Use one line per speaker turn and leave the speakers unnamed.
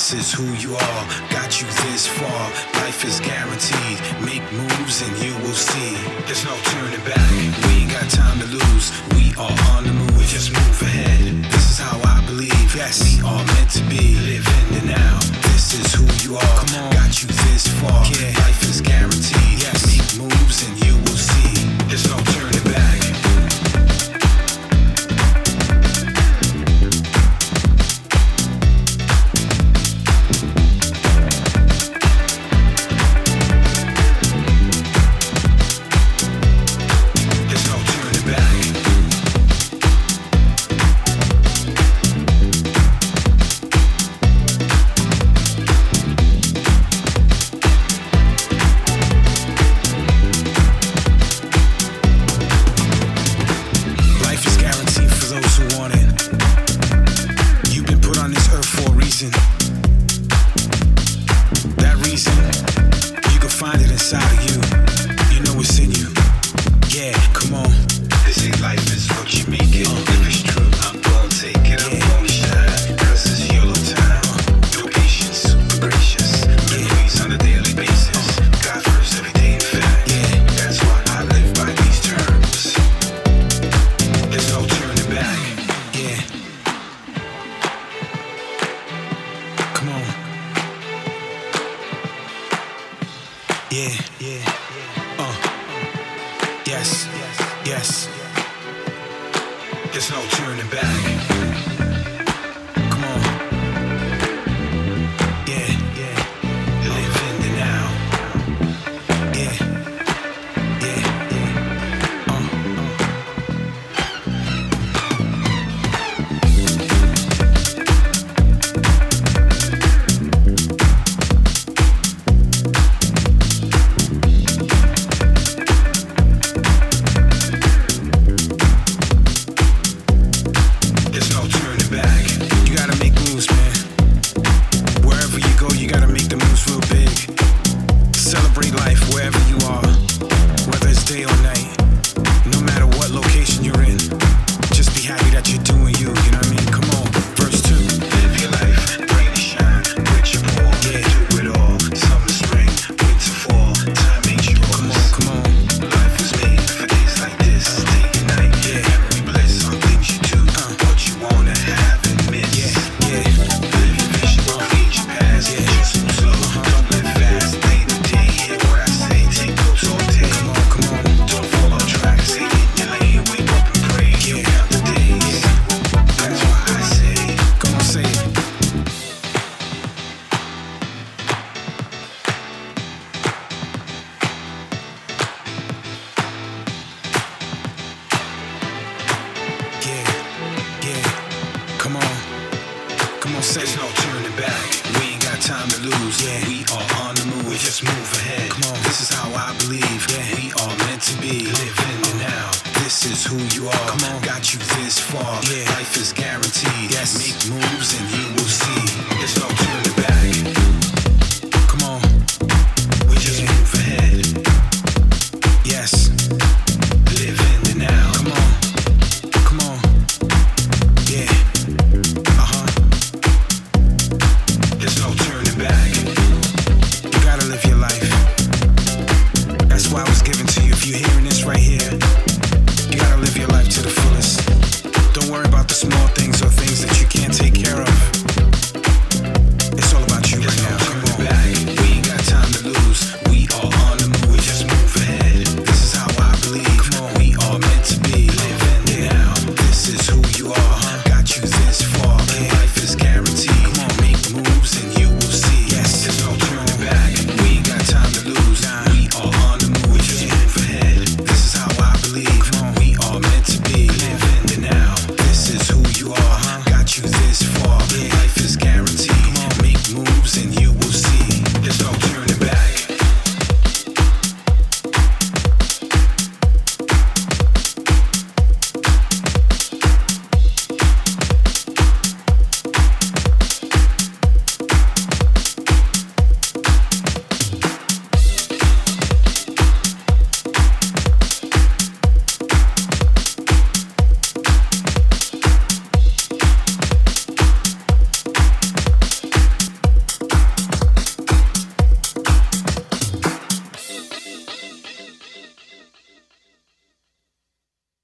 This is who you are, got you this far. Life is guaranteed, make moves and you will see. There's no turning back, we ain't got time to lose. We are on the move, we just move ahead. This is how I believe, yes, we are meant to be. Live in the now, this is who you are. Come on, got you this far, yeah. Life is guaranteed, yes, make moves and you will see. There's no turning back.
That's why I was given to you. If you're hearing this right here,